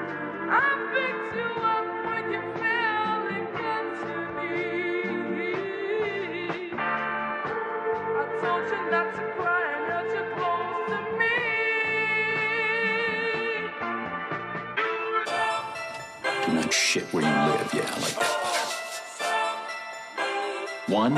I picked you up when you fell into me. I told you not to cry and held you close to me. Too much shit where you live, yeah, I like that. One,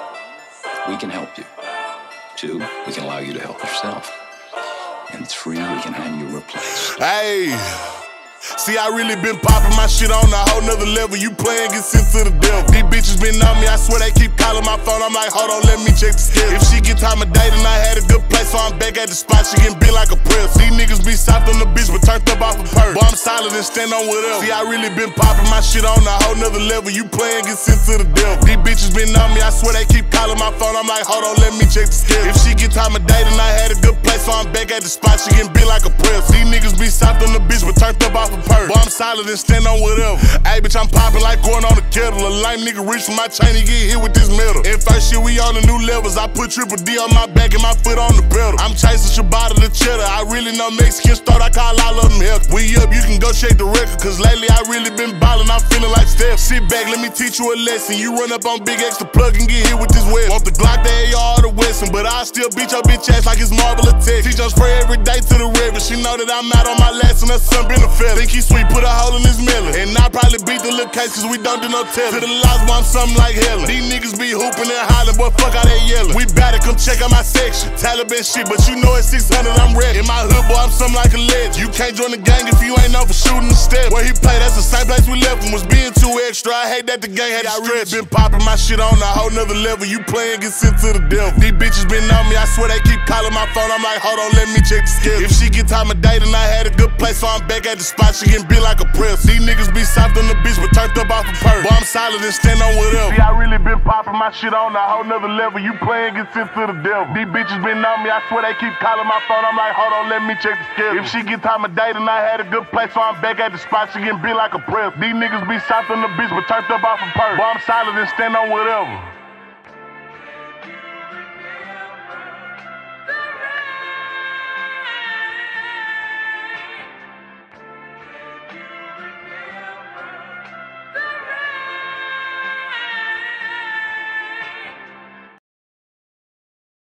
we can help you. Two, we can allow you to help yourself. And three, we can have you replaced. Hey, see, I really been popping my shit on a whole nother level. You playing, get sent to the devil. These bitches been on me, I swear they keep calling my phone. I'm like, hold on, let me check the schedule. If she get time of day, then I had a good place, so I'm back at the spot. She getting big like a press. These niggas be soft on the bitch, but turned up off a purse. Boy, I'm solid and stand on whatever. See, I really been popping my shit on a whole nother level. You playing, get sent to the devil. These bitches been on me, I swear they keep calling my phone. I'm like, hold on, let me check the schedule. If she get time of day, then I had a good place, so I'm back at the spot. She getting big like a press. These niggas be soft on the bitch, but turned up off a purse. Boy, I'm solid and stand on whatever. Ayy, bitch, I'm popping like going on a kettle. A lame nigga reach for my chain, he get hit with this metal. And first shit, we on the new levels. I put triple D on my back and my foot on the pedal. I'm chasing Shabbat the cheddar. I really know Mexican start, I call all of them help. We up, you can go check the record, cause lately I really been ballin', I'm feeling like Steph. Sit back, let me teach you a lesson. You run up on Big X to plug and get hit with this web. Want the Glock, the AR, or the Wesson, but I still beat your bitch ass like it's Marvel Attack. Teach on spray every day to the river. She know that I'm out on my last and her son been a fella. Think he sweet, put a hole in his melon. And I probably beat the little case cause we don't do no telling. To the lost, boy, I'm something like Helen. These niggas be hooping and hollering, boy, fuck how they yelling. We bout to come check out my section. Taliban shit, but you know it's 600, I'm ready. In my hood, boy, I'm something like a legend. You can't join the gang if you ain't known for shooting the step. Where he play, that's the same place we left him. Was being too extra, I hate that the gang had to stretch. Been popping my shit on a whole nother level. You playing, get sent to the devil. These bitches been on me, I swear they keep calling my phone. I'm like, hold on, let me check the schedule. If she get time of day, then I had a good place, so I'm back at the spot. She getting big like a press. These niggas be soft on the bitch, but turned up off a purse. Boy, I'm solid and stand on whatever. See, I really been popping my shit on a whole nother level. You playing, get sent to the devil. These bitches been on me, I swear they keep calling my phone. I'm like, hold on, let me check the schedule. If she get time of day, then I had a good place, so I'm back at the spot. She getting big like a press. These niggas be soft on the bitch, but turned up off a purse. Boy, I'm solid and stand on whatever.